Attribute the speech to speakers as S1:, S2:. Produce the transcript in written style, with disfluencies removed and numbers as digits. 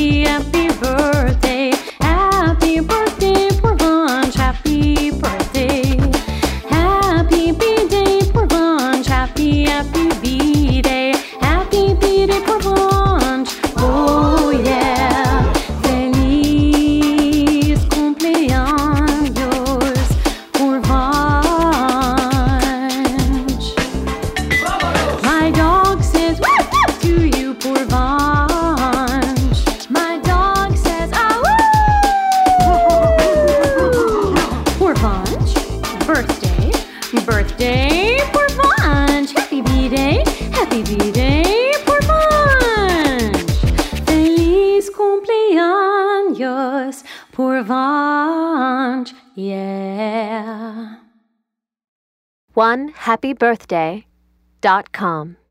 S1: happy, happy birthday. Happy birthday, poor Vange. Happy birthday. Happy B-Day, poor Vange. Happy, happy B-Day. Happy B-Day, poor Vange. Oh yeah. Feliz cumpleaños, poor Vange. My dog says woo to you, poor Vange. My dog says ah woo. Poor Vange. Birthday, birthday, poor Vange. Happy B-Day, happy B-Day, poor Vange. Feliz cumpleaños, poor Vange. Yeah.
S2: OneHappyBirthday.com